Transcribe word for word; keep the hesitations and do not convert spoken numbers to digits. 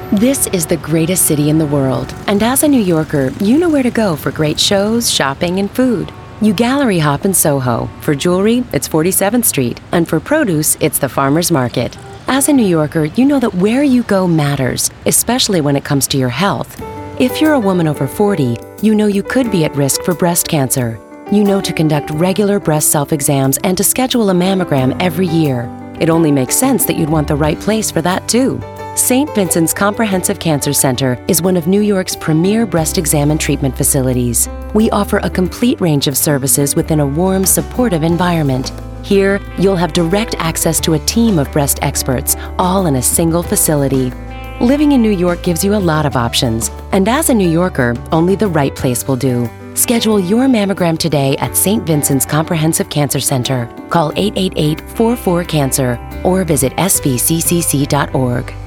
This is the greatest city in the world, and as a New Yorker, you know where to go for great shows, shopping, and food. You gallery hop in Soho. For jewelry, it's forty-seventh Street, and for produce, it's the Farmer's Market. As a New Yorker, you know that where you go matters, especially when it comes to your health. If you're a woman over forty, you know you could be at risk for breast cancer. You know to conduct regular breast self-exams and to schedule a mammogram every year. It only makes sense that you'd want the right place for that, too. Saint Vincent's Comprehensive Cancer Center is one of New York's premier breast exam and treatment facilities. We offer a complete range of services within a warm, supportive environment. Here, you'll have direct access to a team of breast experts, all in a single facility. Living in New York gives you a lot of options, and as a New Yorker, only the right place will do. Schedule your mammogram today at Saint Vincent's Comprehensive Cancer Center. Call eight eight eight, four four, CANCER or visit S V C C C dot org.